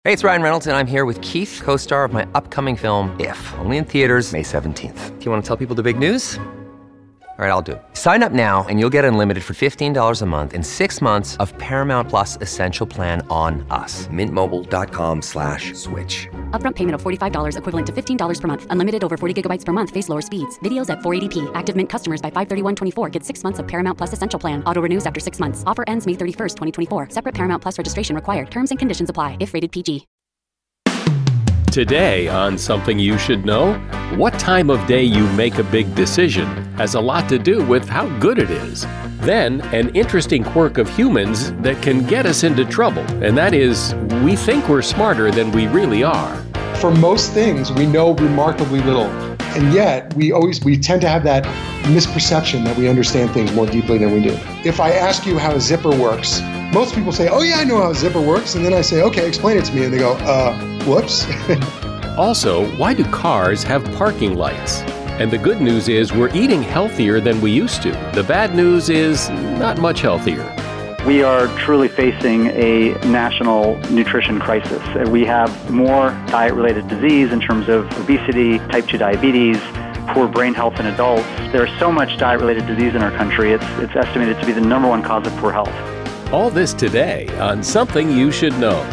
Hey, it's Ryan Reynolds, and I'm here with Keith, co-star of my upcoming film, If, only in theaters May 17th. Do you want to tell people the big news? All right, I'll do it. Sign up now and you'll get unlimited for $15 a month and 6 months of Paramount Plus Essential Plan on us. MintMobile.com/switch. Upfront payment of $45 equivalent to $15 per month. Unlimited over 40 gigabytes per month. Face lower speeds. Videos at 480p. Active Mint customers by 531.24 get 6 months of Paramount Plus Essential Plan. Auto renews after 6 months. Offer ends May 31st, 2024. Separate Paramount Plus registration required. Terms and conditions apply if rated PG. Today on Something You Should Know, what time of day you make a big decision has a lot to do with how good it is. Then, an interesting quirk of humans that can get us into trouble, and that is, we think we're smarter than we really are. For most things, we know remarkably little, and yet we tend to have that misperception that we understand things more deeply than we do. If I ask you how a zipper works, most people say, oh yeah, I know how a zipper works, and then I say, okay, explain it to me, and they go, whoops. Also, why do cars have parking lights? And the good news is we're eating healthier than we used to. The bad news is not much healthier. We are truly facing a national nutrition crisis. We have more diet-related disease in terms of obesity, type 2 diabetes, poor brain health in adults. There's so much diet-related disease in our country, it's estimated to be the number one cause of poor health. All this today on Something You Should Know.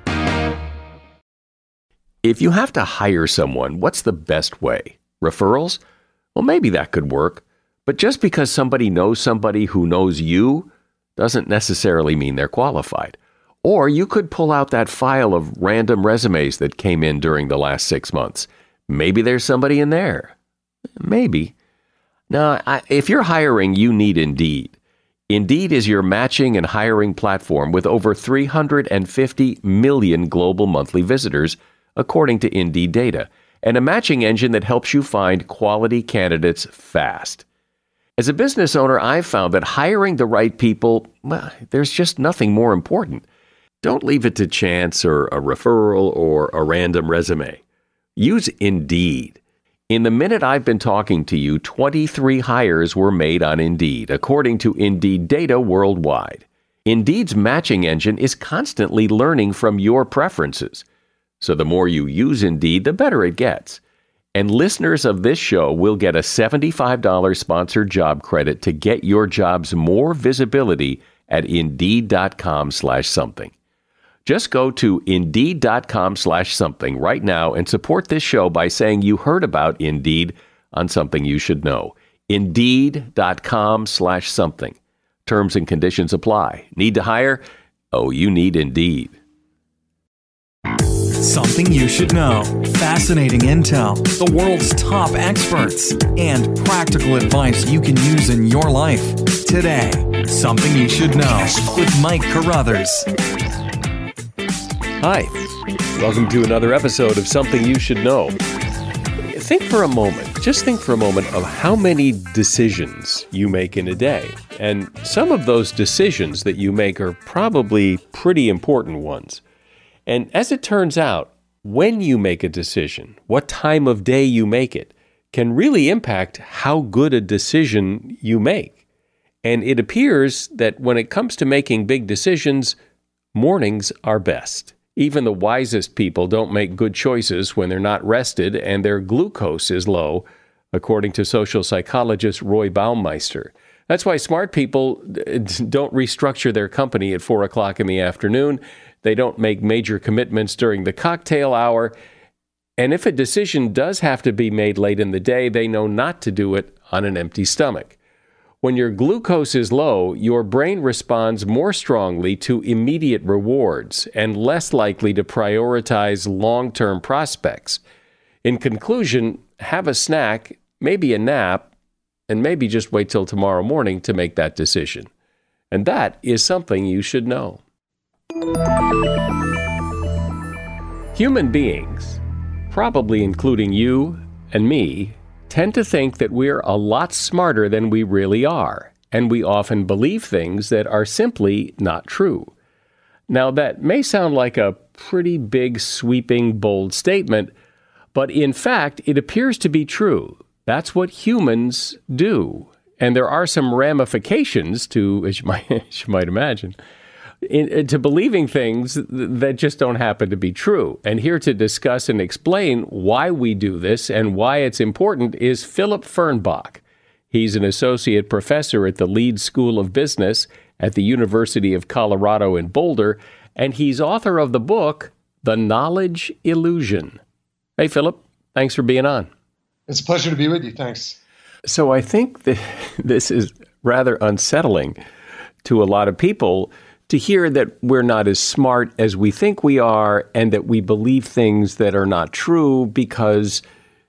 If you have to hire someone, what's the best way? Referrals? Well, maybe that could work. But just because somebody knows somebody who knows you doesn't necessarily mean they're qualified. Or you could pull out that file of random resumes that came in during the last 6 months. Maybe there's somebody in there. Maybe. Now, if you're hiring, you need Indeed. Indeed is your matching and hiring platform with over 350 million global monthly visitors, according to Indeed data, and a matching engine that helps you find quality candidates fast. As a business owner, I've found that hiring the right people, well, there's just nothing more important. Don't leave it to chance or a referral or a random resume. Use Indeed. In the minute I've been talking to you, 23 hires were made on Indeed, according to Indeed data worldwide. Indeed's matching engine is constantly learning from your preferences. So the more you use Indeed, the better it gets. And listeners of this show will get a $75 sponsored job credit to get your jobs more visibility at Indeed.com/something. Just go to Indeed.com/something right now and support this show by saying you heard about Indeed on Something You Should Know. Indeed.com/something. Terms and conditions apply. Need to hire? Oh, you need Indeed. Something you should know. Fascinating intel, the world's top experts, and practical advice you can use in your life. Today, Something You Should Know with Mike Carruthers. Hi, welcome to another episode of Something You Should Know. Think for a moment of how many decisions you make in a day. And some of those decisions that you make are probably pretty important ones. And as it turns out, when you make a decision, what time of day you make it, can really impact how good a decision you make. And it appears that when it comes to making big decisions, mornings are best. Even the wisest people don't make good choices when they're not rested and their glucose is low, according to social psychologist Roy Baumeister. That's why smart people don't restructure their company at 4 o'clock in the afternoon. They don't make major commitments during the cocktail hour. And if a decision does have to be made late in the day, they know not to do it on an empty stomach. When your glucose is low, your brain responds more strongly to immediate rewards and less likely to prioritize long-term prospects. In conclusion, have a snack, maybe a nap, and maybe just wait till tomorrow morning to make that decision. And that is something you should know. Human beings, probably including you and me, tend to think that we're a lot smarter than we really are, and we often believe things that are simply not true. Now, that may sound like a pretty big, sweeping, bold statement, but in fact, it appears to be true. That's what humans do, and there are some ramifications to, as you might imagine. to believing things that just don't happen to be true. And here to discuss and explain why we do this and why it's important is Philip Fernbach. He's an associate professor at the Leeds School of Business at the University of Colorado in Boulder, and he's author of the book, The Knowledge Illusion. Hey, Philip, thanks for being on. It's a pleasure to be with you. Thanks. So I think that this is rather unsettling to a lot of people to hear that we're not as smart as we think we are and that we believe things that are not true because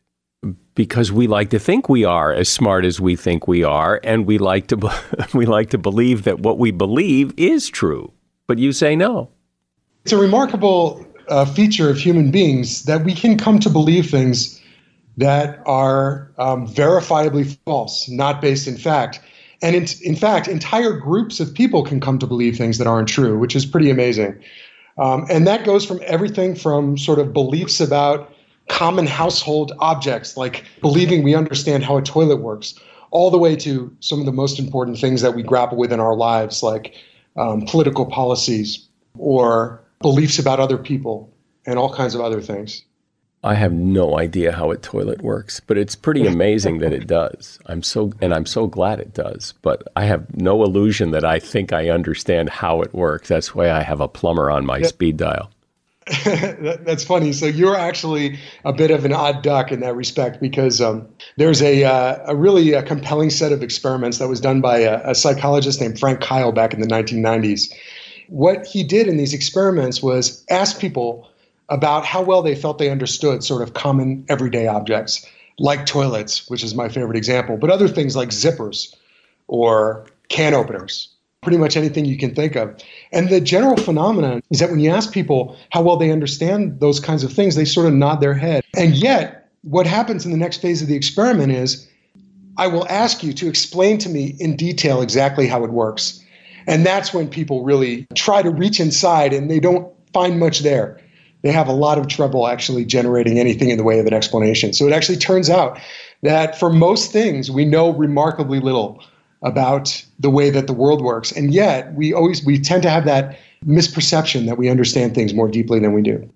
we like to think we are as smart as we think we are, and we like to believe that what we believe is true. But you say no. It's a remarkable feature of human beings that we can come to believe things that are verifiably false, not based in fact. And in fact, entire groups of people can come to believe things that aren't true, which is pretty amazing. And that goes from everything from sort of beliefs about common household objects, like believing we understand how a toilet works, all the way to some of the most important things that we grapple with in our lives, like political policies or beliefs about other people and all kinds of other things. I have no idea how a toilet works, but it's pretty amazing that it does. I'm so glad it does. But I have no illusion that I think I understand how it works. That's why I have a plumber on my speed dial. That's funny. So you're actually a bit of an odd duck in that respect, because there's a really compelling set of experiments that was done by a psychologist named Frank Kyle back in the 1990s. What he did in these experiments was ask people about how well they felt they understood sort of common everyday objects, like toilets, which is my favorite example, but other things like zippers or can openers, pretty much anything you can think of. And the general phenomenon is that when you ask people how well they understand those kinds of things, they sort of nod their head. And yet, what happens in the next phase of the experiment is, I will ask you to explain to me in detail exactly how it works. And that's when people really try to reach inside and they don't find much there. They have a lot of trouble actually generating anything in the way of an explanation. So it actually turns out that for most things, we know remarkably little about the way that the world works. And yet we tend to have that misperception that we understand things more deeply than we do.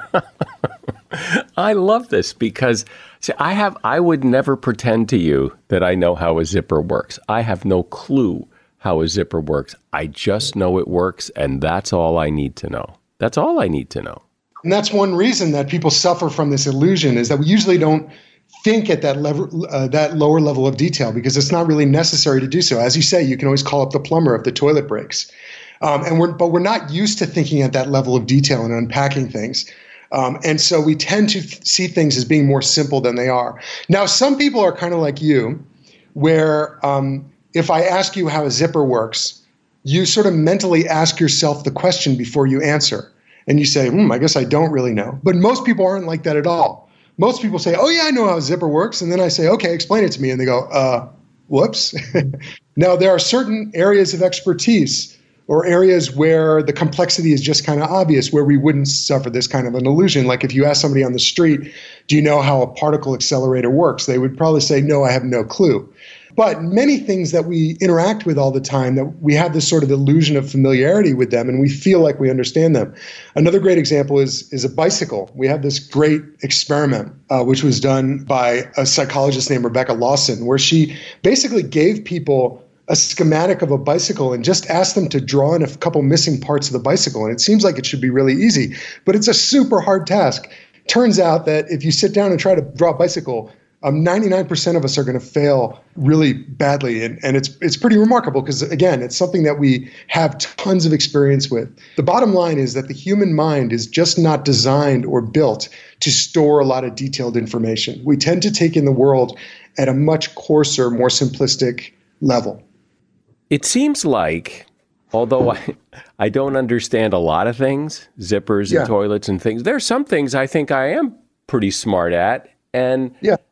I love this because see, I would never pretend to you that I know how a zipper works. I have no clue how a zipper works. I just know it works, and that's all I need to know. That's all I need to know. And that's one reason that people suffer from this illusion, is that we usually don't think at that level, that lower level of detail, because it's not really necessary to do so. As you say, you can always call up the plumber if the toilet breaks. But we're not used to thinking at that level of detail and unpacking things. And so we tend to see things as being more simple than they are. Now, some people are kind of like you, where if I ask you how a zipper works, you sort of mentally ask yourself the question before you answer. And you say, I guess I don't really know. But most people aren't like that at all. Most people say, oh, yeah, I know how a zipper works. And then I say, okay, explain it to me. And they go, whoops. Now, there are certain areas of expertise or areas where the complexity is just kind of obvious, where we wouldn't suffer this kind of an illusion. Like if you ask somebody on the street, do you know how a particle accelerator works? They would probably say, no, I have no clue. But many things that we interact with all the time, that we have this sort of illusion of familiarity with them, and we feel like we understand them. Another great example is a bicycle. We have this great experiment, which was done by a psychologist named Rebecca Lawson, where she basically gave people a schematic of a bicycle and just asked them to draw in a couple missing parts of the bicycle. And it seems like it should be really easy, but it's a super hard task. Turns out that if you sit down and try to draw a bicycle, 99% of us are going to fail really badly. And it's pretty remarkable because, again, it's something that we have tons of experience with. The bottom line is that the human mind is just not designed or built to store a lot of detailed information. We tend to take in the world at a much coarser, more simplistic level. It seems like, although I don't understand a lot of things, zippers and toilets and things, there are some things I think I am pretty smart at. And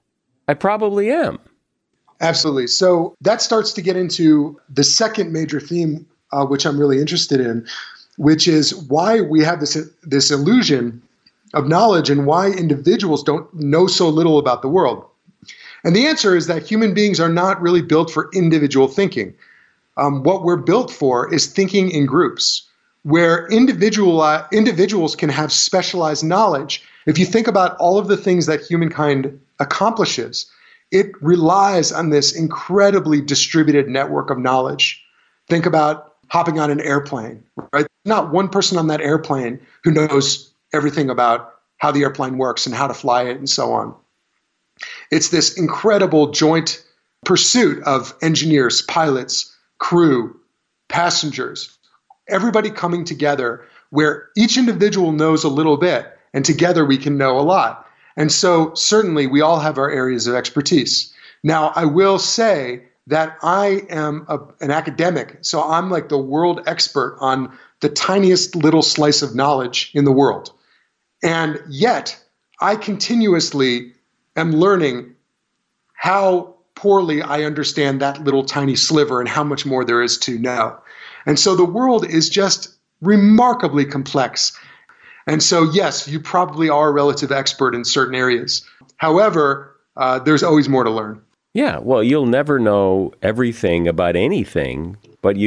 I probably am. Absolutely. So that starts to get into the second major theme, which I'm really interested in, which is why we have this illusion of knowledge and why individuals don't know so little about the world. And the answer is that human beings are not really built for individual thinking. What we're built for is thinking in groups. where individuals can have specialized knowledge. If you think about all of the things that humankind accomplishes, it relies on this incredibly distributed network of knowledge. Think about hopping on an airplane, right? Not one person on that airplane who knows everything about how the airplane works and how to fly it and so on. It's this incredible joint pursuit of engineers, pilots, crew, passengers, everybody coming together where each individual knows a little bit and together we can know a lot. And so certainly we all have our areas of expertise. Now, I will say that I am an academic, so I'm like the world expert on the tiniest little slice of knowledge in the world. And yet, I continuously am learning how poorly I understand that little tiny sliver and how much more there is to know. And so the world is just remarkably complex. And so, yes, you probably are a relative expert in certain areas. However, there's always more to learn. Yeah, well, you'll never know everything about anything, but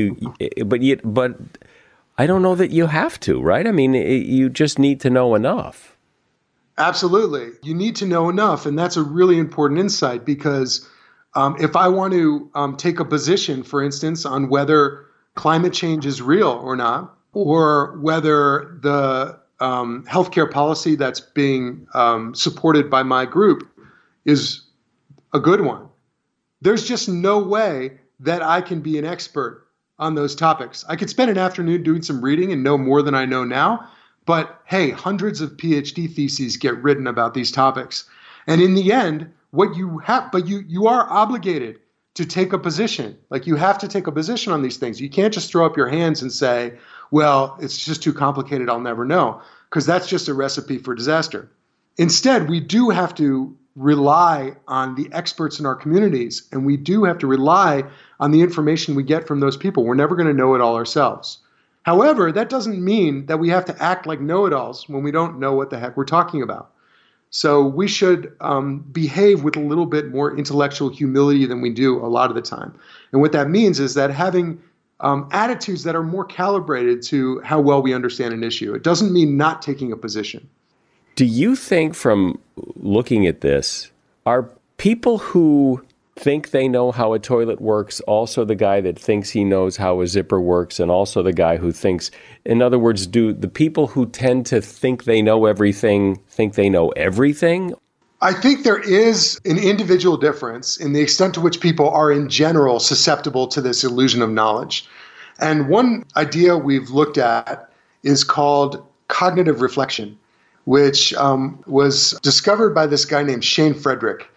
I don't know that you have to, right? I mean, you just need to know enough. Absolutely. You need to know enough, and that's a really important insight because if I want to take a position, for instance, on whether climate change is real or not, or whether the healthcare policy that's being supported by my group is a good one, there's just no way that I can be an expert on those topics. I could spend an afternoon doing some reading and know more than I know now, but hey, hundreds of PhD theses get written about these topics. And in the end, what you have, but you are obligated to take a position. Like you have to take a position on these things. You can't just throw up your hands and say, well, it's just too complicated, I'll never know, because that's just a recipe for disaster. Instead, we do have to rely on the experts in our communities, and we do have to rely on the information we get from those people. We're never going to know it all ourselves. However, that doesn't mean that we have to act like know-it-alls when we don't know what the heck we're talking about. So we should behave with a little bit more intellectual humility than we do a lot of the time. And what that means is that having attitudes that are more calibrated to how well we understand an issue. It doesn't mean not taking a position. Do you think, from looking at this, are people who think they know how a toilet works also the guy that thinks he knows how a zipper works, and also the guy who thinks, in other words, do the people who tend to think they know everything think they know everything? I think there is an individual difference in the extent to which people are in general susceptible to this illusion of knowledge. And one idea we've looked at is called cognitive reflection, which was discovered by this guy named Shane Frederick.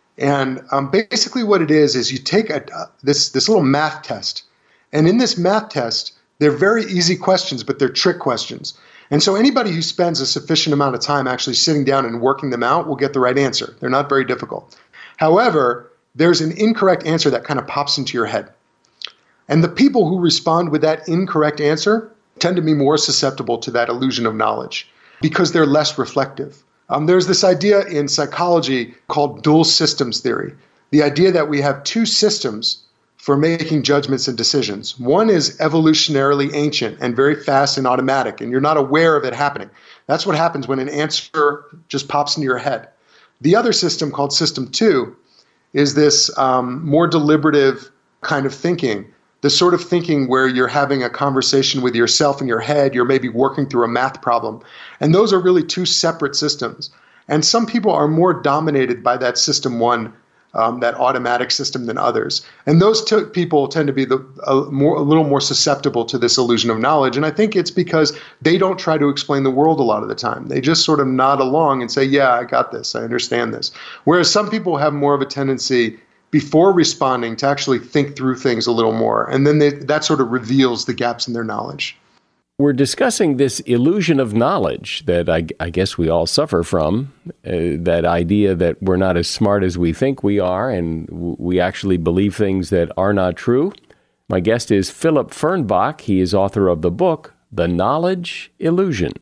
And basically what it is you take this little math test. And in this math test, they're very easy questions, but they're trick questions. And so anybody who spends a sufficient amount of time actually sitting down and working them out will get the right answer. They're not very difficult. However, there's an incorrect answer that kind of pops into your head. And the people who respond with that incorrect answer tend to be more susceptible to that illusion of knowledge because they're less reflective. There's this idea in psychology called dual systems theory. The idea that we have two systems for making judgments and decisions. One is evolutionarily ancient and very fast and automatic, and you're not aware of it happening. That's what happens when an answer just pops into your head. The other system, called System 2, is this more deliberative kind of thinking, the sort of thinking where you're having a conversation with yourself in your head, you're maybe working through a math problem. And those are really two separate systems. And some people are more dominated by that System 1, that automatic system, than others. And those people tend to be a little more susceptible to this illusion of knowledge. And I think it's because they don't try to explain the world a lot of the time. They just sort of nod along and say, yeah, I got this, I understand this. Whereas some people have more of a tendency before responding to actually think through things a little more. And then that sort of reveals the gaps in their knowledge. We're discussing this illusion of knowledge that I guess we all suffer from, that idea that we're not as smart as we think we are, and we actually believe things that are not true. My guest is Philip Fernbach. He is author of the book, The Knowledge Illusion.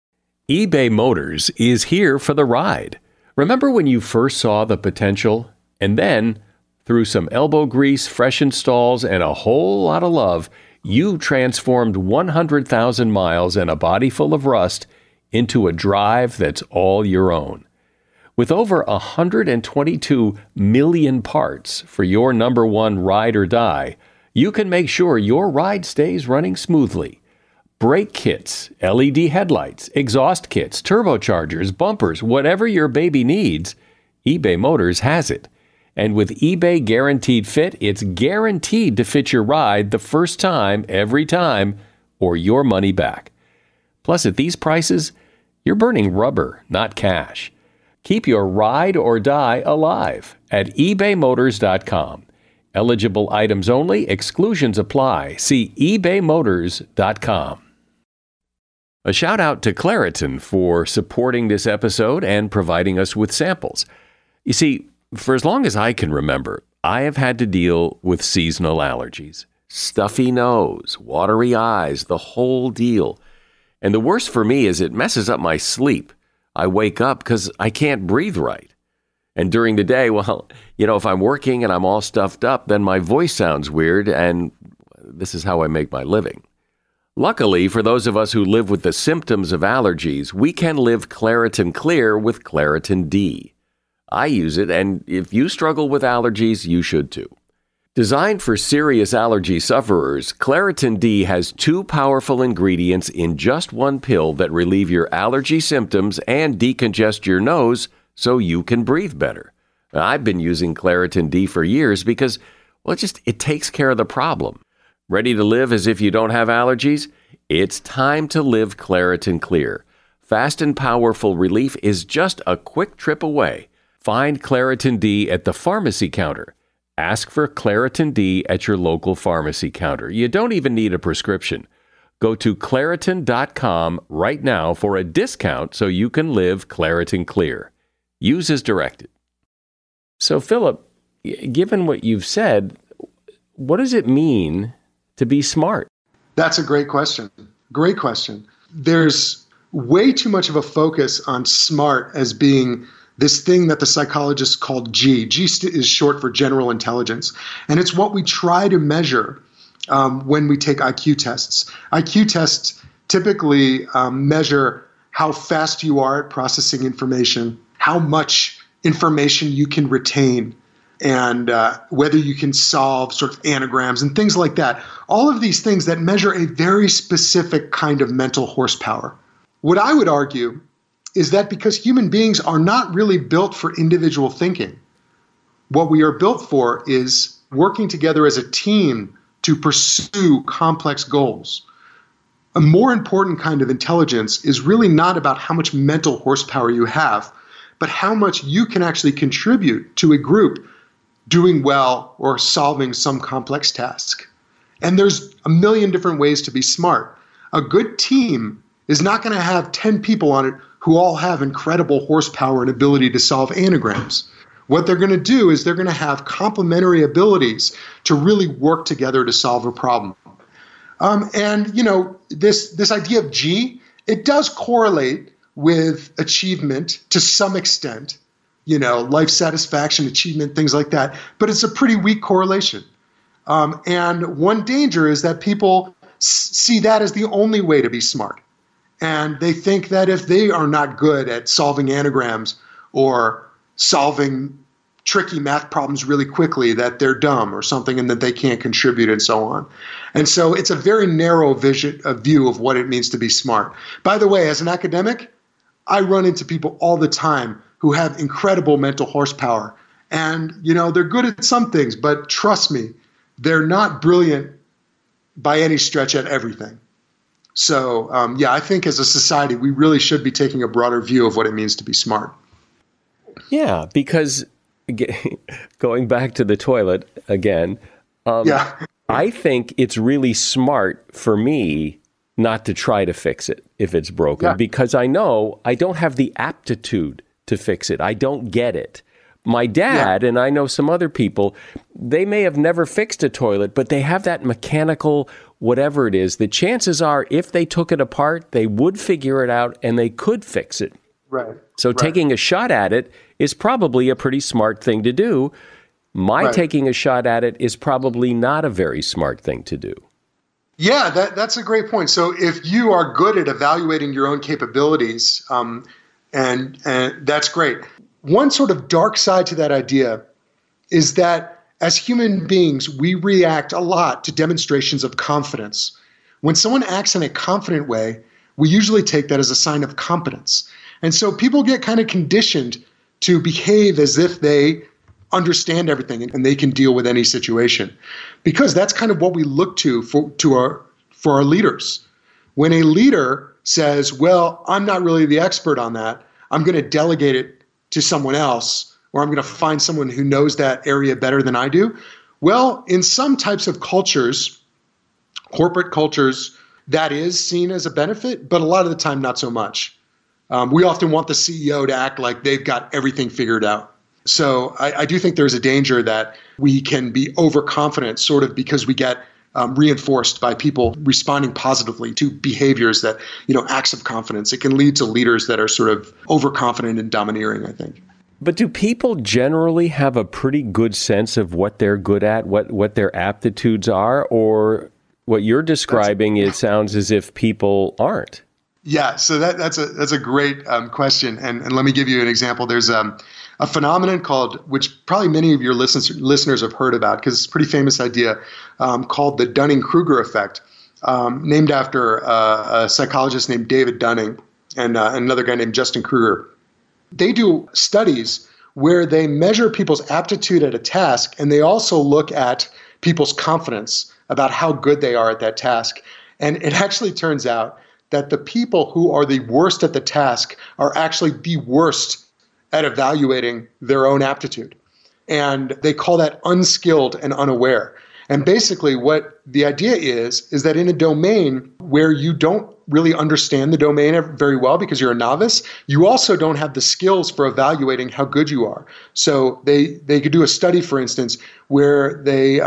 eBay Motors is here for the ride. Remember when you first saw the potential, and then, through some elbow grease, fresh installs, and a whole lot of love, you transformed 100,000 miles and a body full of rust into a drive that's all your own. With over 122 million parts for your number one ride or die, you can make sure your ride stays running smoothly. Brake kits, LED headlights, exhaust kits, turbochargers, bumpers, whatever your baby needs, eBay Motors has it. And with eBay Guaranteed Fit, it's guaranteed to fit your ride the first time, every time, or your money back. Plus, at these prices, you're burning rubber, not cash. Keep your ride or die alive at ebaymotors.com. Eligible items only. Exclusions apply. See ebaymotors.com. A shout out to Claritin for supporting this episode and providing us with samples. You see, for as long as I can remember, I have had to deal with seasonal allergies. Stuffy nose, watery eyes, the whole deal. And the worst for me is it messes up my sleep. I wake up because I can't breathe right. And during the day, well, if I'm working and I'm all stuffed up, then my voice sounds weird, and this is how I make my living. Luckily, for those of us who live with the symptoms of allergies, we can live Claritin Clear with Claritin D. I use it, and if you struggle with allergies, you should too. Designed for serious allergy sufferers, Claritin D has 2 powerful ingredients in just one pill that relieve your allergy symptoms and decongest your nose so you can breathe better. Now, I've been using Claritin D for years because, it takes care of the problem. Ready to live as if you don't have allergies? It's time to live Claritin Clear. Fast and powerful relief is just a quick trip away. Find Claritin D at the pharmacy counter. Ask for Claritin D at your local pharmacy counter. You don't even need a prescription. Go to Claritin.com right now for a discount so you can live Claritin Clear. Use as directed. So, Philip, given what you've said, what does it mean to be smart? That's a great question. Great question. There's way too much of a focus on smart as being this thing that the psychologists called G. G is short for general intelligence. And it's what we try to measure when we take IQ tests. IQ tests typically measure how fast you are at processing information, how much information you can retain, and whether you can solve sort of anagrams and things like that. All of these things that measure a very specific kind of mental horsepower. What I would argue is that because human beings are not really built for individual thinking, what we are built for is working together as a team to pursue complex goals. A more important kind of intelligence is really not about how much mental horsepower you have, but how much you can actually contribute to a group doing well or solving some complex task. And there's a million different ways to be smart. A good team is not going to have 10 people on it who all have incredible horsepower and ability to solve anagrams. What they're going to do is they're going to have complementary abilities to really work together to solve a problem. This idea of G, it does correlate with achievement to some extent, life satisfaction, achievement, things like that. But it's a pretty weak correlation. And one danger is that people see that as the only way to be smart. And they think that if they are not good at solving anagrams or solving tricky math problems really quickly, that they're dumb or something and that they can't contribute and so on. And so it's a very narrow view of what it means to be smart. By the way, as an academic, I run into people all the time who have incredible mental horsepower. And, they're good at some things, but trust me, they're not brilliant by any stretch at everything. So, I think as a society, we really should be taking a broader view of what it means to be smart. Yeah, because going back to the toilet again, I think it's really smart for me not to try to fix it if it's broken, because I know I don't have the aptitude to fix it. I don't get it. My dad, and I know some other people, they may have never fixed a toilet, but they have that mechanical whatever it is. The chances are if they took it apart, they would figure it out and they could fix it. Right. So taking a shot at it is probably a pretty smart thing to do. My taking a shot at it is probably not a very smart thing to do. Yeah, that's a great point. So if you are good at evaluating your own capabilities, and that's great. One sort of dark side to that idea is that as human beings, we react a lot to demonstrations of confidence. When someone acts in a confident way, we usually take that as a sign of competence. And so people get kind of conditioned to behave as if they understand everything and they can deal with any situation, because that's kind of what we look to for our leaders. When a leader says, well, I'm not really the expert on that, I'm going to delegate it to someone else, or I'm going to find someone who knows that area better than I do. Well, in some types of cultures, corporate cultures, that is seen as a benefit, but a lot of the time, not so much. We often want the CEO to act like they've got everything figured out. So I do think there's a danger that we can be overconfident sort of because we get reinforced by people responding positively to behaviors that, acts of confidence. It can lead to leaders that are sort of overconfident and domineering, I think. But do people generally have a pretty good sense of what they're good at, what their aptitudes are? Or what you're describing, it sounds as if people aren't. Yeah, so that's a great question. And let me give you an example. There's a phenomenon which probably many of your listeners have heard about, because it's a pretty famous idea, called the Dunning-Kruger effect, named after a psychologist named David Dunning and another guy named Justin Kruger. They do studies where they measure people's aptitude at a task, and they also look at people's confidence about how good they are at that task. And it actually turns out that the people who are the worst at the task are actually the worst at evaluating their own aptitude. And they call that unskilled and unaware. And basically what the idea is that in a domain where you don't really understand the domain very well because you're a novice, you also don't have the skills for evaluating how good you are. So they could do a study, for instance, where they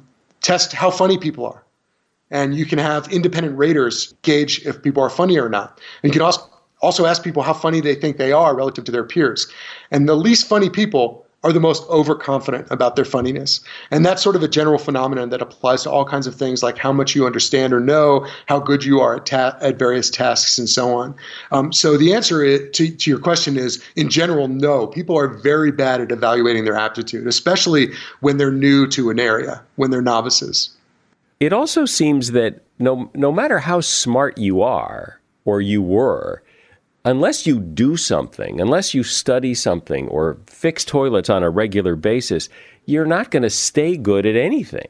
test how funny people are. And you can have independent raters gauge if people are funny or not. And you can also ask people how funny they think they are relative to their peers. And the least funny people are the most overconfident about their funniness. And that's sort of a general phenomenon that applies to all kinds of things, like how much you understand or know, how good you are at various tasks, and so on. So the answer to your question is, in general, no. People are very bad at evaluating their aptitude, especially when they're new to an area, when they're novices. It also seems that no matter how smart you are or you were, unless you do something, unless you study something or fix toilets on a regular basis, you're not going to stay good at anything.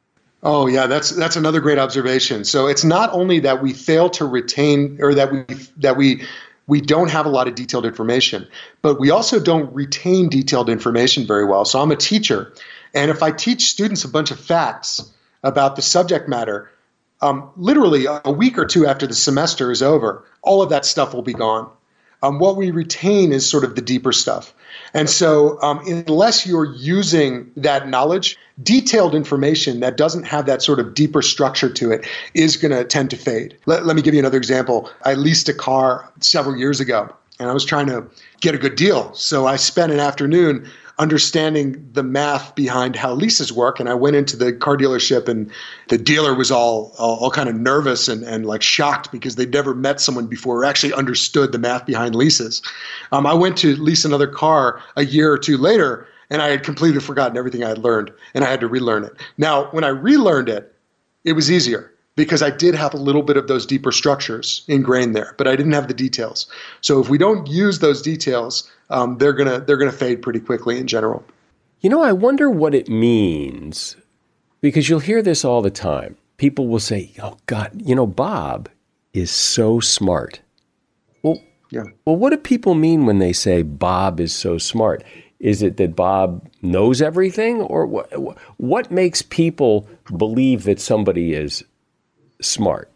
Oh, yeah, that's another great observation. So it's not only that we fail to retain, or that we don't have a lot of detailed information, but we also don't retain detailed information very well. So I'm a teacher, and if I teach students a bunch of facts about the subject matter, literally a week or two after the semester is over, all of that stuff will be gone. What we retain is sort of the deeper stuff. And so unless you're using that knowledge, detailed information that doesn't have that sort of deeper structure to it is going to tend to fade. Let me give you another example. I leased a car several years ago, and I was trying to get a good deal. So I spent an afternoon understanding the math behind how leases work. And I went into the car dealership, and the dealer was all kind of nervous and like shocked because they'd never met someone before who actually understood the math behind leases. I went to lease another car a year or two later, and I had completely forgotten everything I had learned, and I had to relearn it. Now, when I relearned it, it was easier because I did have a little bit of those deeper structures ingrained there, but I didn't have the details. So if we don't use those details, they're gonna fade pretty quickly in general. I wonder what it means, because you'll hear this all the time. People will say, "Oh God, Bob is so smart." Well, what do people mean when they say Bob is so smart? Is it that Bob knows everything, or what makes people believe that somebody is smart?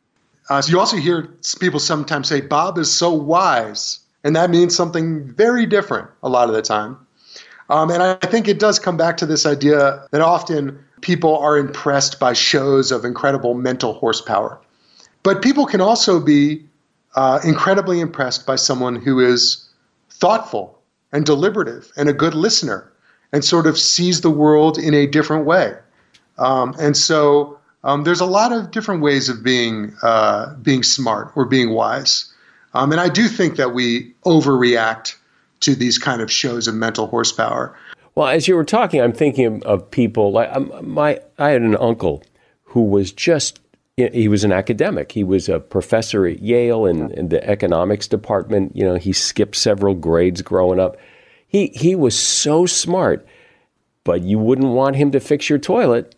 So you also hear people sometimes say, Bob is so wise, and that means something very different a lot of the time. And I think it does come back to this idea that often people are impressed by shows of incredible mental horsepower. But people can also be incredibly impressed by someone who is thoughtful and deliberative and a good listener and sort of sees the world in a different way. And so There's a lot of different ways of being smart or being wise. And I do think that we overreact to these kind of shows of mental horsepower. Well, as you were talking, I'm thinking of people like I had an uncle who was he was an academic. He was a professor at Yale in the economics department. You know, he skipped several grades growing up. He was so smart, but you wouldn't want him to fix your toilet.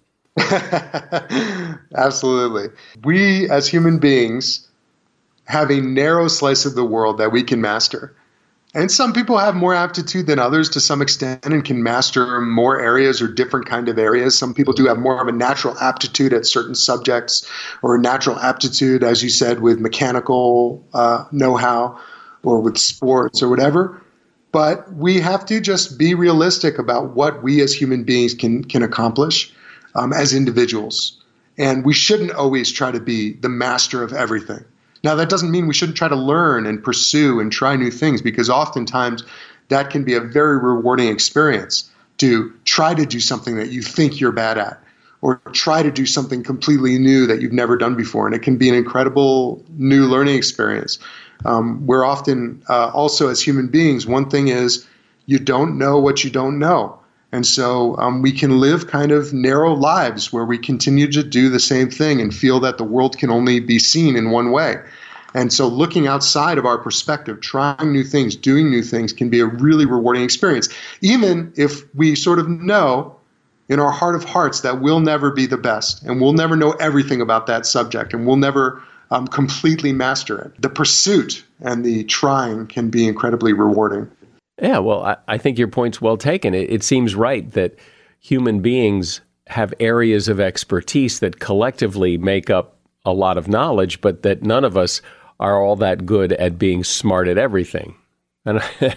Absolutely. We as human beings have a narrow slice of the world that we can master. And some people have more aptitude than others to some extent and can master more areas or different kind of areas. Some people do have more of a natural aptitude at certain subjects, or a natural aptitude, as you said, with mechanical know-how or with sports or whatever. But we have to just be realistic about what we as human beings can accomplish as individuals. And we shouldn't always try to be the master of everything. Now, that doesn't mean we shouldn't try to learn and pursue and try new things, because oftentimes that can be a very rewarding experience to try to do something that you think you're bad at, or try to do something completely new that you've never done before. And it can be an incredible new learning experience. We're often also, as human beings, one thing is you don't know what you don't know. And so we can live kind of narrow lives where we continue to do the same thing and feel that the world can only be seen in one way. And so looking outside of our perspective, trying new things, doing new things can be a really rewarding experience, even if we sort of know in our heart of hearts that we'll never be the best and we'll never know everything about that subject and we'll never completely master it. The pursuit and the trying can be incredibly rewarding. Yeah, well, I think your point's well taken. It seems right that human beings have areas of expertise that collectively make up a lot of knowledge, but that none of us are all that good at being smart at everything. And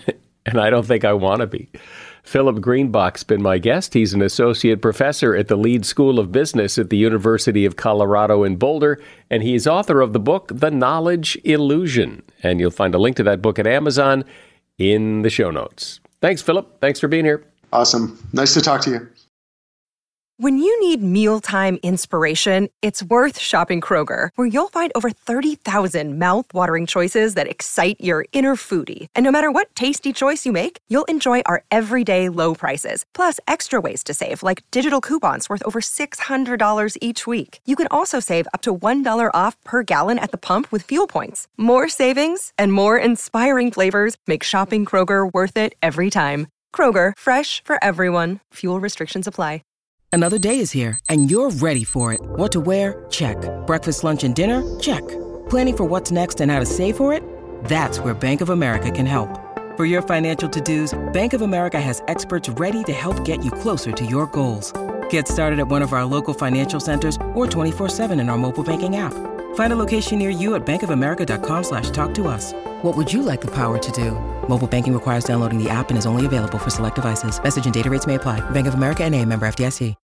I don't think I want to be. Philip Greenbach's been my guest. He's an associate professor at the Leeds School of Business at the University of Colorado in Boulder, and he's author of the book, The Knowledge Illusion. And you'll find a link to that book at Amazon in the show notes. Thanks, Philip. Thanks for being here. Awesome. Nice to talk to you. When you need mealtime inspiration, it's worth shopping Kroger, where you'll find over 30,000 mouth-watering choices that excite your inner foodie. And no matter what tasty choice you make, you'll enjoy our everyday low prices, plus extra ways to save, like digital coupons worth over $600 each week. You can also save up to $1 off per gallon at the pump with fuel points. More savings and more inspiring flavors make shopping Kroger worth it every time. Kroger, fresh for everyone. Fuel restrictions apply. Another day is here, and you're ready for it. What to wear? Check. Breakfast, lunch, and dinner? Check. Planning for what's next and how to save for it? That's where Bank of America can help. For your financial to-dos, Bank of America has experts ready to help get you closer to your goals. Get started at one of our local financial centers or 24/7 in our mobile banking app. Find a location near you at bankofamerica.com/talktous. What would you like the power to do? Mobile banking requires downloading the app and is only available for select devices. Message and data rates may apply. Bank of America NA, member FDIC.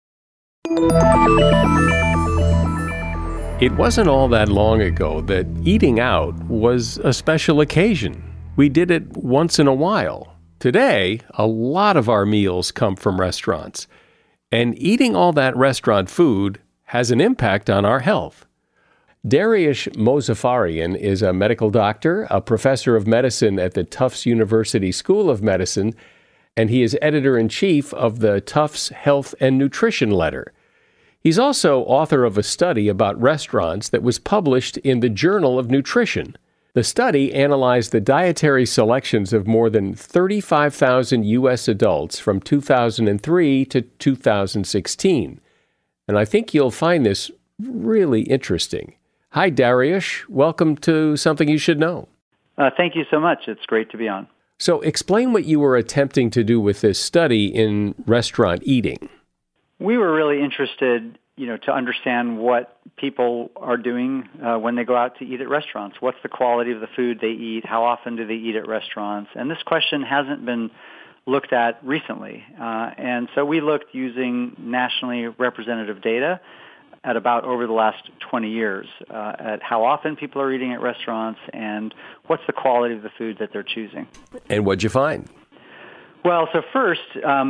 It wasn't all that long ago that eating out was a special occasion. We did it once in a while. Today, a lot of our meals come from restaurants. And eating all that restaurant food has an impact on our health. Dariush Mozaffarian is a medical doctor, a professor of medicine at the Tufts University School of Medicine, and he is editor-in-chief of the Tufts Health and Nutrition Letter. He's also author of a study about restaurants that was published in the Journal of Nutrition. The study analyzed the dietary selections of more than 35,000 U.S. adults from 2003 to 2016. And I think you'll find this really interesting. Hi, Dariush. Welcome to Something You Should Know. Thank you so much. It's great to be on. So explain what you were attempting to do with this study in restaurant eating. We were really interested, to understand what people are doing when they go out to eat at restaurants. What's the quality of the food they eat? How often do they eat at restaurants? And this question hasn't been looked at recently. And so we looked using nationally representative data at about over the last 20 years at how often people are eating at restaurants and what's the quality of the food that they're choosing. And what'd you find? Well, so first,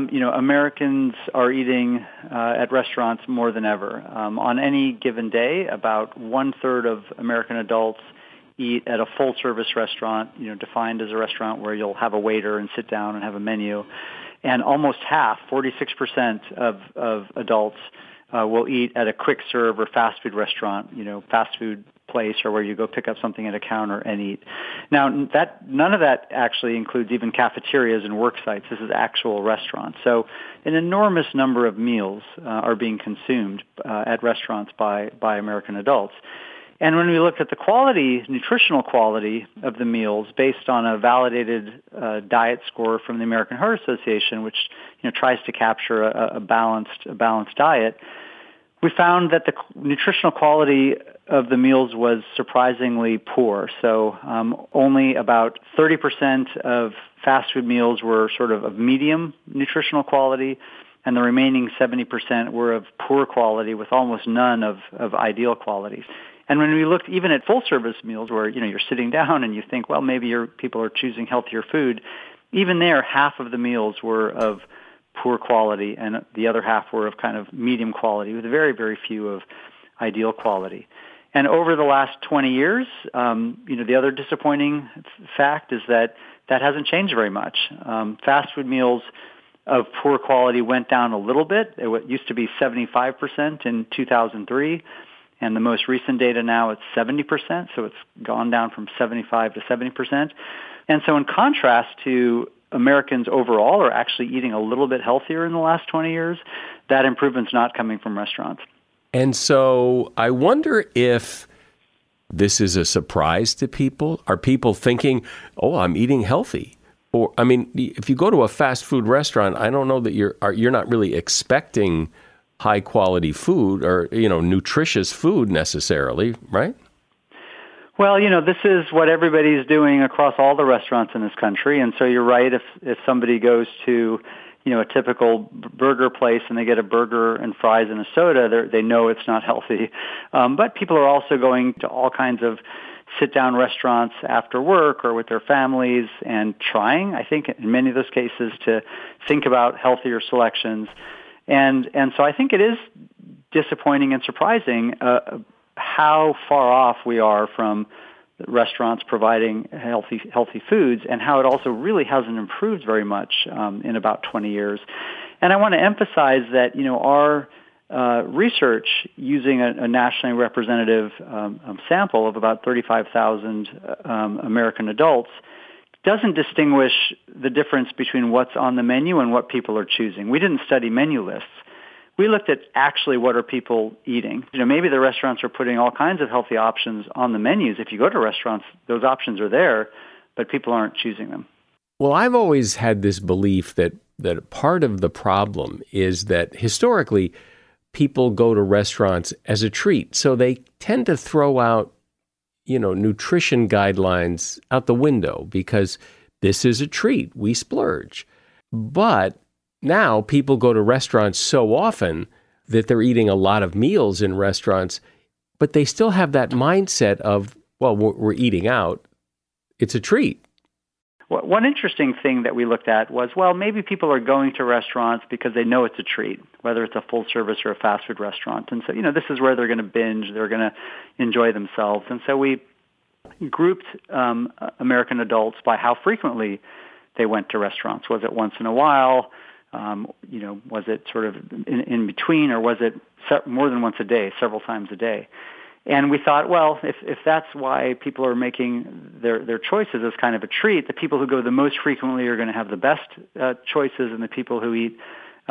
Americans are eating at restaurants more than ever. On any given day, about 1/3 of American adults eat at a full-service restaurant, defined as a restaurant where you'll have a waiter and sit down and have a menu. And almost half, 46% of adults will eat at a quick-serve or fast food restaurant, fast food place or where you go pick up something at a counter and eat. Now, none of that actually includes even cafeterias and work sites. This is actual restaurants. So an enormous number of meals are being consumed at restaurants by American adults. And when we looked at the nutritional quality of the meals based on a validated diet score from the American Heart Association, which tries to capture a balanced diet, we found that the nutritional quality of the meals was surprisingly poor. So only about 30% of fast food meals were sort of medium nutritional quality, and the remaining 70% were of poor quality with almost none of ideal quality. And when we looked even at full-service meals where, you're sitting down and you think, well, maybe people are choosing healthier food, even there, half of the meals were of poor quality and the other half were of kind of medium quality with very, very few of ideal quality. And over the last 20 years, the other disappointing fact is that hasn't changed very much. Fast food meals of poor quality went down a little bit. It used to be 75% in 2003. And the most recent data now, it's 70%, so it's gone down from 75 to 70%. And so in contrast to Americans overall are actually eating a little bit healthier in the last 20 years, that improvement's not coming from restaurants. And so I wonder if this is a surprise to people. Are people thinking, oh, I'm eating healthy? Or, I mean, if you go to a fast food restaurant, I don't know that you're not really expecting high quality food or, nutritious food necessarily, right? Well, this is what everybody's doing across all the restaurants in this country. And so you're right, if somebody goes to, a typical burger place and they get a burger and fries and a soda, they know it's not healthy. But people are also going to all kinds of sit-down restaurants after work or with their families and trying, I think, in many of those cases, to think about healthier selections. And so I think it is disappointing and surprising how far off we are from restaurants providing healthy foods, and how it also really hasn't improved very much in about 20 years. And I want to emphasize that our research using a nationally representative sample of about 35,000 American adults doesn't distinguish the difference between what's on the menu and what people are choosing. We didn't study menu lists. We looked at actually what are people eating. Maybe the restaurants are putting all kinds of healthy options on the menus. If you go to restaurants, those options are there, but people aren't choosing them. Well, I've always had this belief that part of the problem is that historically people go to restaurants as a treat. So they tend to throw out, nutrition guidelines out the window because this is a treat. We splurge. But now people go to restaurants so often that they're eating a lot of meals in restaurants, but they still have that mindset of, well, we're eating out. It's a treat. Well, one interesting thing that we looked at was, well, maybe people are going to restaurants because they know it's a treat, whether it's a full service or a fast food restaurant. And so, this is where they're going to binge, they're going to enjoy themselves. And so we grouped American adults by how frequently they went to restaurants. Was it once in a while? Was it sort of in between, or was it more than once a day, several times a day? And we thought, well, if that's why people are making their choices as kind of a treat, the people who go the most frequently are going to have the best choices, and the people who eat,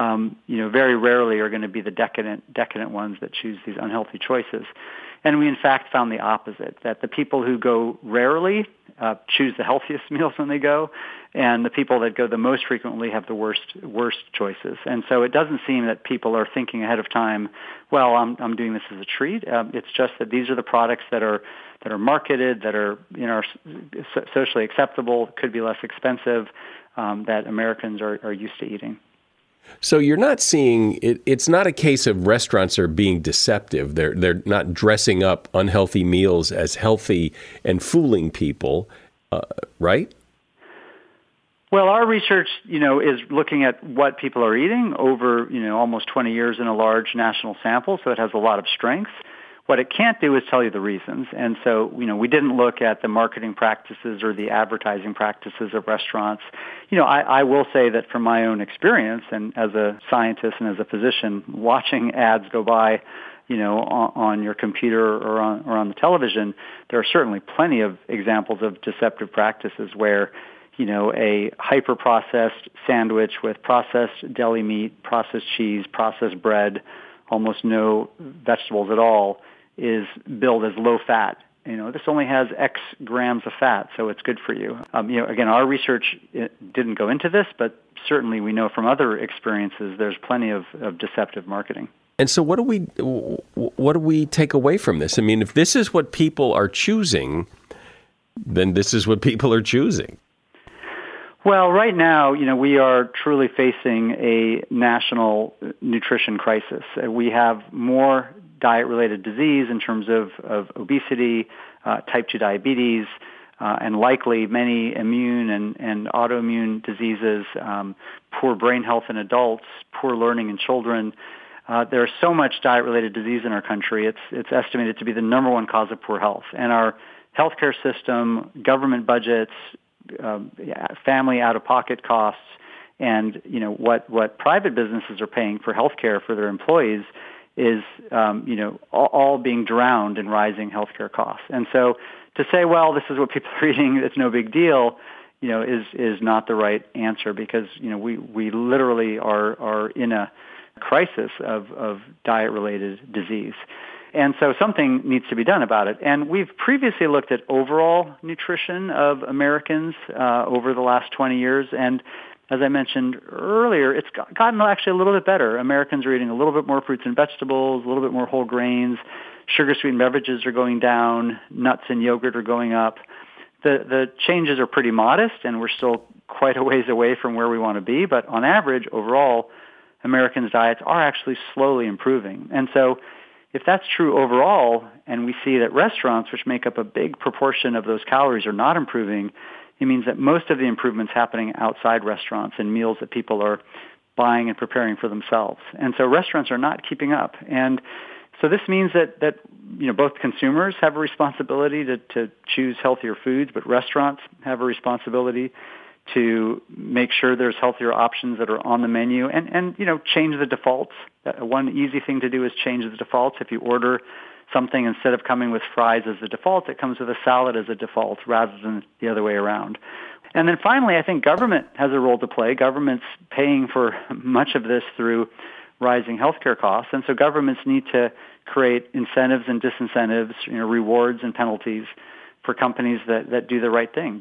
very rarely are going to be the decadent ones that choose these unhealthy choices. And we, in fact, found the opposite, that the people who go rarely choose the healthiest meals when they go, and the people that go the most frequently have the worst choices. And so it doesn't seem that people are thinking ahead of time, well, I'm doing this as a treat. It's just that these are the products that are marketed, that are socially acceptable, could be less expensive, that Americans are used to eating. So you're not seeing it. It's not a case of restaurants are being deceptive. They're not dressing up unhealthy meals as healthy and fooling people, right? Well, our research, is looking at what people are eating over, almost 20 years in a large national sample, so it has a lot of strengths. What it can't do is tell you the reasons. And so, we didn't look at the marketing practices or the advertising practices of restaurants. I will say that from my own experience and as a scientist and as a physician, watching ads go by, on your computer or on the television, there are certainly plenty of examples of deceptive practices where a hyper-processed sandwich with processed deli meat, processed cheese, processed bread, almost no vegetables at all, is billed as low fat. This only has X grams of fat, so it's good for you. Again, our research didn't go into this, but certainly we know from other experiences there's plenty of deceptive marketing. And so what do we take away from this? I mean, if this is what people are choosing, then this is what people are choosing. Well, right now, we are truly facing a national nutrition crisis. We have more diet-related disease in terms of obesity, type 2 diabetes, and likely many immune and autoimmune diseases, poor brain health in adults, poor learning in children. There's so much diet-related disease in our country. It's estimated to be the number one cause of poor health. And our healthcare system, government budgets, family out-of-pocket costs, and what private businesses are paying for healthcare for their employees is all being drowned in rising healthcare costs. And so to say, well, this is what people are eating, it's no big deal, is not the right answer, because we literally are in a crisis of diet-related disease. And so something needs to be done about it. And we've previously looked at overall nutrition of Americans over the last 20 years. And as I mentioned earlier, it's gotten actually a little bit better. Americans are eating a little bit more fruits and vegetables, a little bit more whole grains. Sugar-sweetened beverages are going down. Nuts and yogurt are going up. The changes are pretty modest, and we're still quite a ways away from where we want to be. But on average, overall, Americans' diets are actually slowly improving. And so if that's true overall, and we see that restaurants, which make up a big proportion of those calories, are not improving, it means that most of the improvements happening outside restaurants and meals that people are buying and preparing for themselves. And so restaurants are not keeping up. And so this means that both consumers have a responsibility to choose healthier foods, but restaurants have a responsibility to make sure there's healthier options that are on the menu and change the defaults. One easy thing to do is change the defaults. If you order something, instead of coming with fries as the default, it comes with a salad as a default rather than the other way around. And then finally, I think government has a role to play. Government's paying for much of this through rising healthcare costs, and so governments need to create incentives and disincentives, rewards and penalties for companies that do the right thing.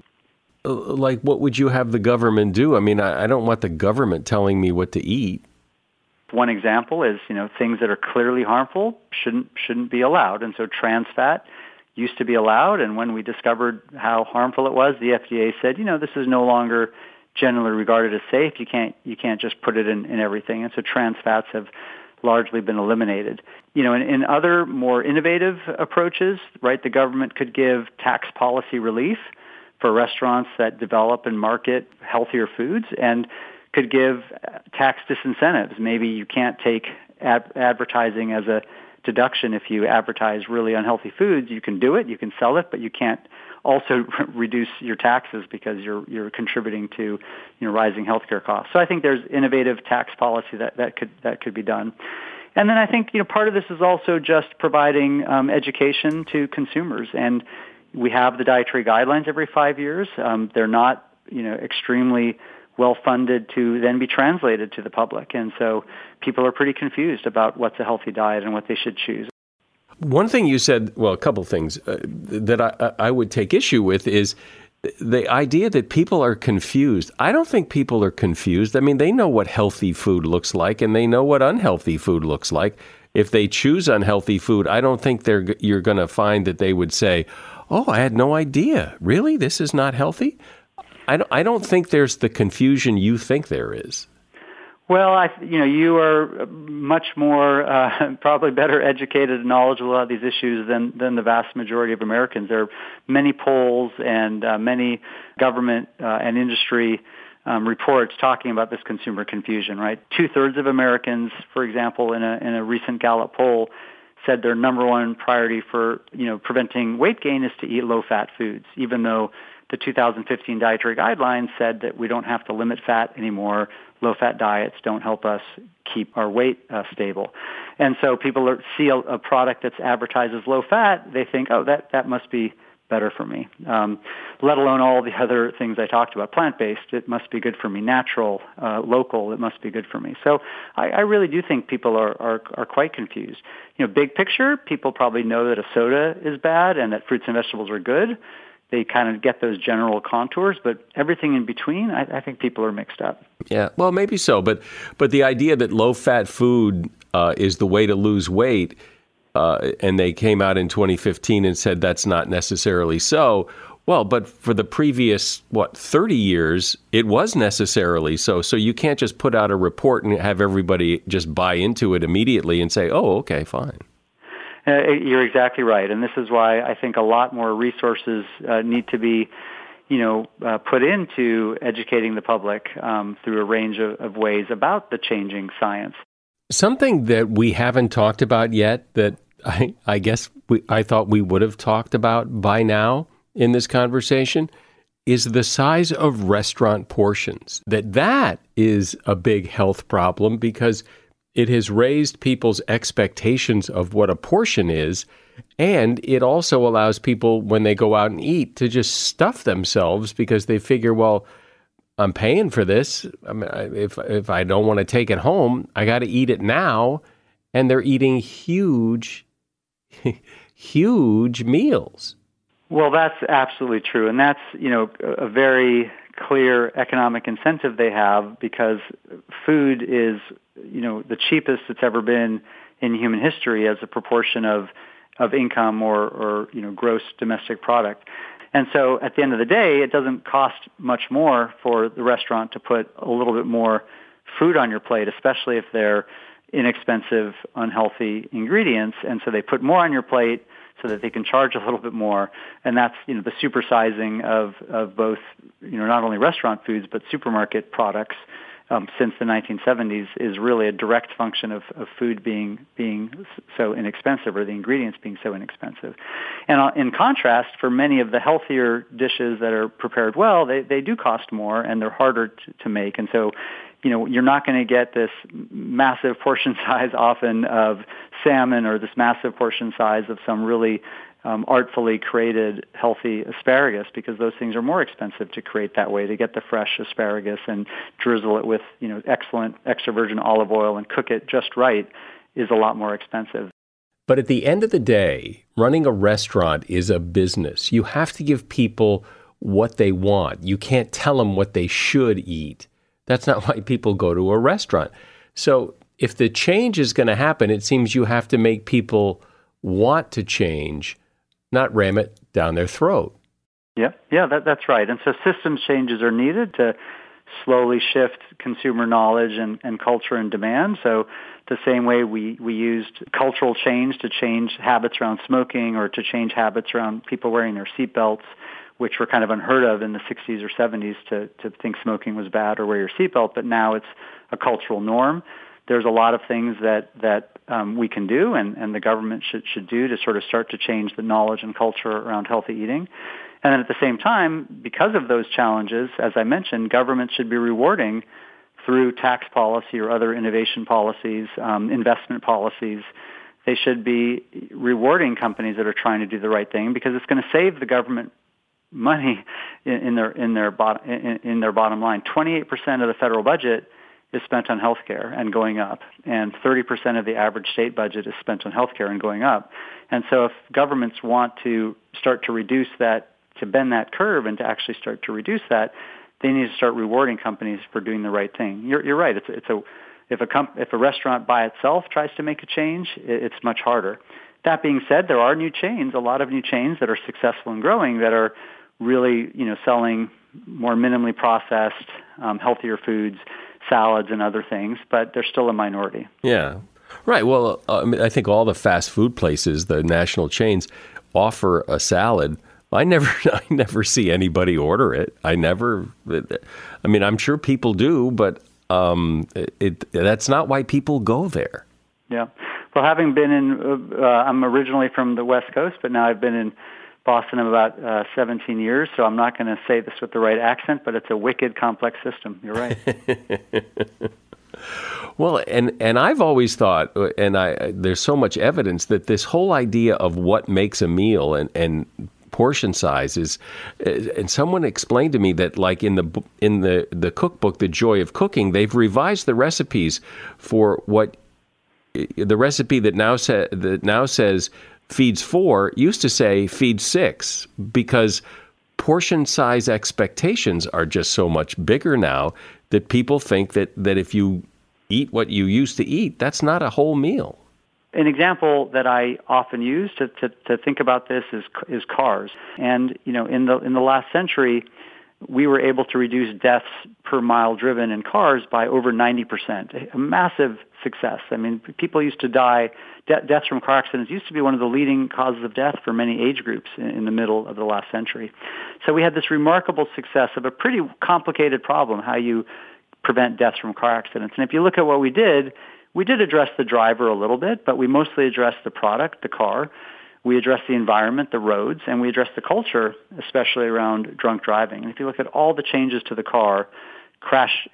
Like, what would you have the government do? I mean, I don't want the government telling me what to eat. One example is, things that are clearly harmful shouldn't be allowed. And so trans fat used to be allowed, and when we discovered how harmful it was, the FDA said, this is no longer generally regarded as safe. You can't just put it in everything. And so trans fats have largely been eliminated. In other more innovative approaches, right, the government could give tax policy relief for restaurants that develop and market healthier foods, and could give tax disincentives. Maybe you can't take advertising as a deduction if you advertise really unhealthy foods. You can do it, you can sell it, but you can't also reduce your taxes because you're contributing to rising healthcare costs. So I think there's innovative tax policy that could be done. And then I think part of this is also just providing education to consumers. And we have the dietary guidelines every 5 years. They're not extremely well funded to then be translated to the public, and so people are pretty confused about what's a healthy diet and what they should choose. One thing you said, well, a couple things that I would take issue with is the idea that people are confused. I don't think people are confused. I mean, they know what healthy food looks like, and they know what unhealthy food looks like. If they choose unhealthy food, I don't think you're going to find that they would say, "Oh, I had no idea. Really? This is not healthy?" I don't think there's the confusion you think there is. Well, you are much more, probably better educated and knowledgeable about these issues than the vast majority of Americans. There are many polls and many government and industry reports talking about this consumer confusion, right? 2/3 of Americans, for example, in a recent Gallup poll, said their number one priority for, preventing weight gain is to eat low-fat foods, even though the 2015 dietary guidelines said that we don't have to limit fat anymore. Low-fat diets don't help us keep our weight stable. And so people see a product that's advertised as low-fat, they think, oh, that must be better for me, let alone all the other things I talked about. Plant-based, it must be good for me. Natural, local, it must be good for me. So I really do think people are quite confused. Big picture, people probably know that a soda is bad and that fruits and vegetables are good. They kind of get those general contours, but everything in between, I think people are mixed up. Yeah, well, maybe so, but the idea that low-fat food is the way to lose weight, and they came out in 2015 and said that's not necessarily so. Well, but for the previous, 30 years, it was necessarily so. So you can't just put out a report and have everybody just buy into it immediately and say, oh, okay, fine. You're exactly right, and this is why I think a lot more resources need to be, put into educating the public through a range of ways about the changing science. Something that we haven't talked about yet that I guess I thought we would have talked about by now in this conversation is the size of restaurant portions. That is a big health problem because it has raised people's expectations of what a portion is, and it also allows people, when they go out and eat, to just stuff themselves because they figure, well, I'm paying for this. I mean, if I don't want to take it home, I got to eat it now, and they're eating huge meals. Well, that's absolutely true, and that's a very clear economic incentive they have because food is the cheapest it's ever been in human history as a proportion of income or gross domestic product. And so at the end of the day, it doesn't cost much more for the restaurant to put a little bit more food on your plate, especially if they're inexpensive, unhealthy ingredients. And so they put more on your plate so that they can charge a little bit more. And that's, the supersizing of both, not only restaurant foods, but supermarket products since the 1970s is really a direct function of food being so inexpensive, or the ingredients being so inexpensive. And in contrast, for many of the healthier dishes that are prepared well, they do cost more and they're harder to make. And so, you're not going to get this massive portion size often of salmon or this massive portion size of some really artfully created healthy asparagus, because those things are more expensive to create that way. To get the fresh asparagus and drizzle it with excellent extra virgin olive oil and cook it just right is a lot more expensive. But at the end of the day, running a restaurant is a business. You have to give people what they want. You can't tell them what they should eat. That's not why people go to a restaurant. So if the change is going to happen, it seems you have to make people want to change, not ram it down their throat. Yeah, that's right. And so systems changes are needed to slowly shift consumer knowledge and culture and demand. So the same way we used cultural change to change habits around smoking, or to change habits around people wearing their seatbelts, which were kind of unheard of in the 60s or 70s to think smoking was bad or wear your seatbelt, but now it's a cultural norm. There's a lot of things that we can do and the government should do to sort of start to change the knowledge and culture around healthy eating. And then at the same time, because of those challenges, as I mentioned, government should be rewarding through tax policy or other innovation policies, investment policies. They should be rewarding companies that are trying to do the right thing, because it's going to save the government money in their bottom line. 28% of the federal budget is spent on healthcare and going up, and 30% of the average state budget is spent on healthcare and going up. And so if governments want to start to reduce that, to bend that curve and to actually start to reduce that, they need to start rewarding companies for doing the right thing. You're right. If a restaurant by itself tries to make a change, it's much harder. That being said, there are new chains, a lot of new chains that are successful and growing, that are really, selling more minimally processed, healthier foods, salads and other things, but they're still a minority. Yeah. Right. Well, I think all the fast food places, the national chains, offer a salad. I never see anybody order it. I'm sure people do, but that's not why people go there. Yeah. Well, having been I'm originally from the West Coast, but now I've been in Boston about 17 years, so I'm not going to say this with the right accent, but it's a wicked complex system. You're right. Well, and I've always thought, and there's so much evidence that this whole idea of what makes a meal and portion size is, and someone explained to me that, like in the cookbook, The Joy of Cooking, they've revised the recipes for what the recipe that now says feeds 4 used to say feeds 6, because portion size expectations are just so much bigger now that people think that if you eat what you used to eat, that's not a whole meal. An example that I often use to think about this is cars. And in the last century, we were able to reduce deaths per mile driven in cars by over 90%. A massive success. I mean, people used to die. Deaths from car accidents used to be one of the leading causes of death for many age groups in the middle of the last century. So we had this remarkable success of a pretty complicated problem, how you prevent deaths from car accidents. And if you look at what we did address the driver a little bit, but we mostly addressed the product, the car. We addressed the environment, the roads, and we addressed the culture, especially around drunk driving. And if you look at all the changes to the car, crash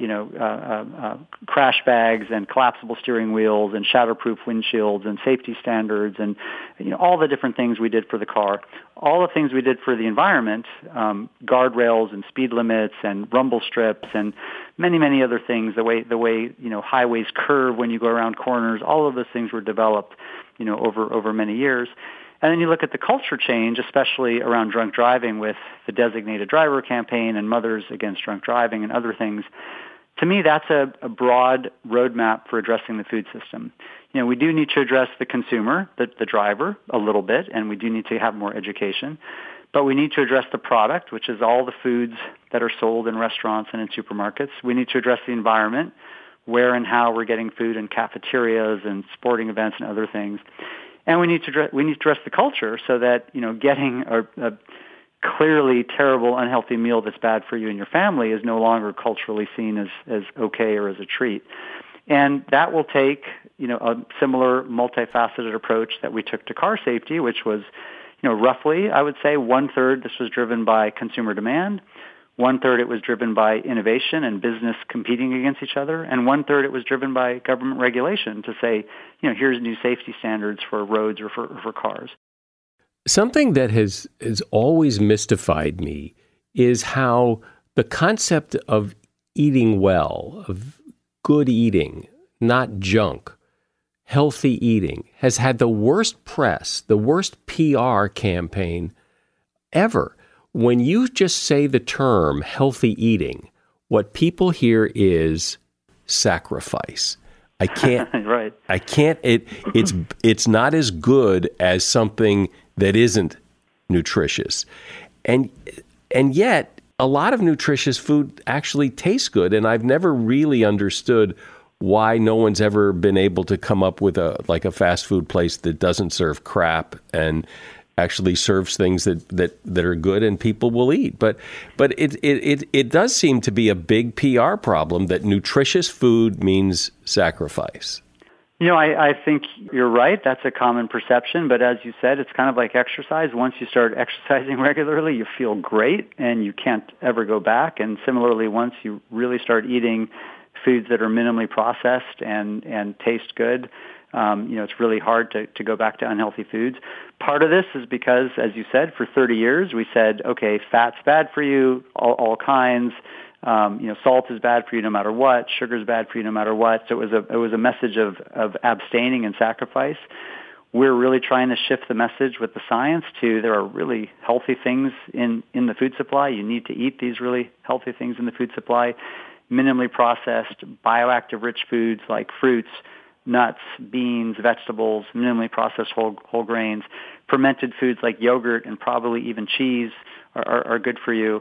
bags and collapsible steering wheels and shatterproof windshields and safety standards and all the different things we did for the car, all the things we did for the environment, guardrails and speed limits and rumble strips and many other things, the way highways curve when you go around corners, all of those things were developed over many years. And then you look at the culture change, especially around drunk driving with the Designated Driver campaign and Mothers Against Drunk Driving and other things. To me, that's a broad roadmap for addressing the food system. We do need to address the consumer, the driver, a little bit, and we do need to have more education. But we need to address the product, which is all the foods that are sold in restaurants and in supermarkets. We need to address the environment, where and how we're getting food in cafeterias and sporting events and other things. And we need to address the culture so that getting a clearly terrible, unhealthy meal that's bad for you and your family is no longer culturally seen as okay or as a treat. And that will take a similar multifaceted approach that we took to car safety, which was roughly, I would say, 1/3 this was driven by consumer demand, 1/3 it was driven by innovation and business competing against each other, and 1/3 it was driven by government regulation to say, here's new safety standards for roads or for cars. Something that has always mystified me is how the concept of eating well, of good eating, not junk, healthy eating, has had the worst press, the worst PR campaign ever. When you just say the term healthy eating, what people hear is sacrifice. I can't. Right. I can't. It's not as good as something that isn't nutritious, and yet a lot of nutritious food actually tastes good. And I've never really understood why no one's ever been able to come up with a fast food place that doesn't serve crap and actually serves things that are good and people will eat. But it does seem to be a big PR problem that nutritious food means sacrifice. I think you're right. That's a common perception. But as you said, it's kind of like exercise. Once you start exercising regularly, you feel great and you can't ever go back. And similarly, once you really start eating foods that are minimally processed and taste good, it's really hard to go back to unhealthy foods. Part of this is because, as you said, for 30 years we said, okay, fat's bad for you, all kinds. Salt is bad for you no matter what. Sugar is bad for you no matter what. So it was a message of abstaining and sacrifice. We're really trying to shift the message with the science to there are really healthy things in the food supply. You need to eat these really healthy things in the food supply. Minimally processed, bioactive rich foods like fruits, nuts, beans, vegetables, minimally processed whole grains, fermented foods like yogurt and probably even cheese are good for you.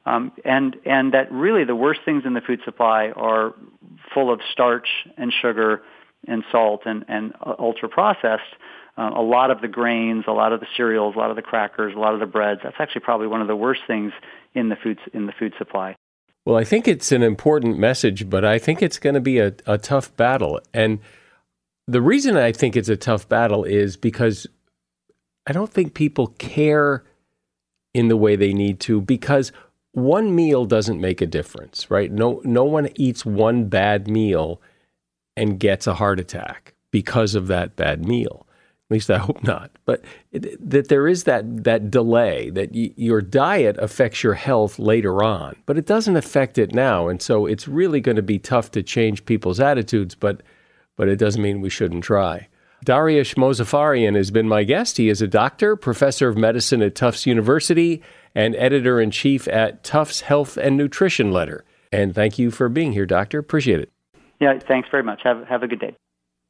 and that really the worst things in the food supply are full of starch and sugar and salt and ultra-processed. A lot of the grains, a lot of the cereals, a lot of the crackers, a lot of the breads, that's actually probably one of the worst things in the food supply. Well, I think it's an important message, but I think it's going to be a tough battle. And the reason I think it's a tough battle is because I don't think people care in the way they need to, because one meal doesn't make a difference, right? No one eats one bad meal and gets a heart attack because of that bad meal. At least I hope not. But that there is that delay, that your diet affects your health later on, but it doesn't affect it now. And so it's really going to be tough to change people's attitudes, but it doesn't mean we shouldn't try. Dariush Mozaffarian has been my guest. He is a doctor, professor of medicine at Tufts University, and editor-in-chief at Tufts Health and Nutrition Letter. And thank you for being here, Doctor. Appreciate it. Yeah, thanks very much. Have a good day.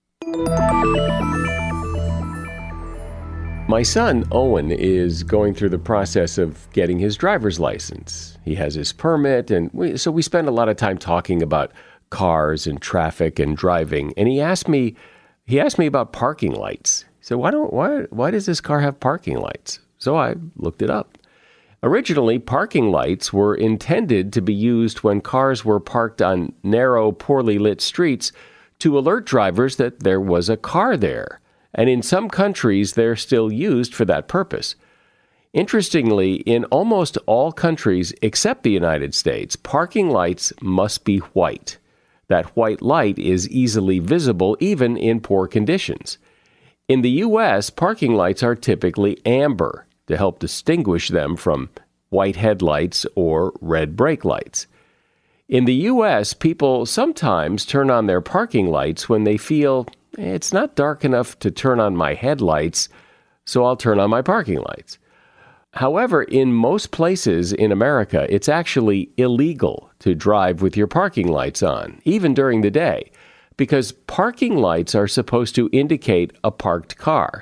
My son, Owen, is going through the process of getting his driver's license. He has his permit, and so we spend a lot of time talking about cars and traffic and driving. And he asked me about parking lights. He said, why does this car have parking lights? So I looked it up. Originally, parking lights were intended to be used when cars were parked on narrow, poorly lit streets to alert drivers that there was a car there. And in some countries, they're still used for that purpose. Interestingly, in almost all countries except the United States, parking lights must be white. That white light is easily visible even in poor conditions. In the U.S., parking lights are typically amber to help distinguish them from white headlights or red brake lights. In the U.S., people sometimes turn on their parking lights when they feel it's not dark enough to turn on my headlights, so I'll turn on my parking lights. However, in most places in America, it's actually illegal to drive with your parking lights on, even during the day, because parking lights are supposed to indicate a parked car.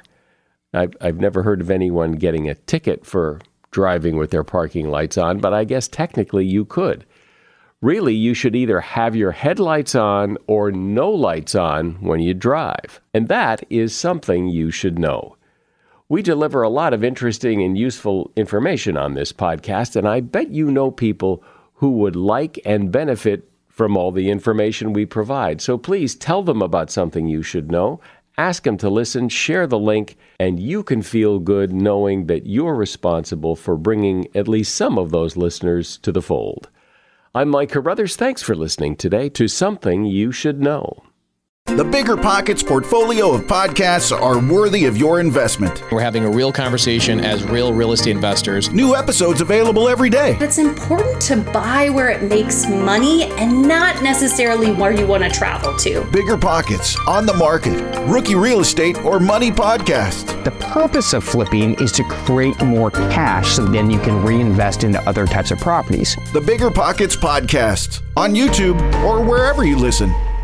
I've never heard of anyone getting a ticket for driving with their parking lights on, but I guess technically you could. Really, you should either have your headlights on or no lights on when you drive. And that is something you should know. We deliver a lot of interesting and useful information on this podcast, and I bet you know people who would like and benefit from all the information we provide. So please tell them about something you should know. Ask them to listen, share the link, and you can feel good knowing that you're responsible for bringing at least some of those listeners to the fold. I'm Mike Carruthers. Thanks for listening today to Something You Should Know. The Bigger Pockets portfolio of podcasts are worthy of your investment. We're having a real conversation as real estate investors. New episodes available every day. It's important to buy where it makes money and not necessarily where you want to travel to. Bigger Pockets, On the Market, Rookie Real Estate, or Money Podcast. The purpose of flipping is to create more cash so then you can reinvest into other types of properties. The Bigger Pockets Podcast on YouTube or wherever you listen.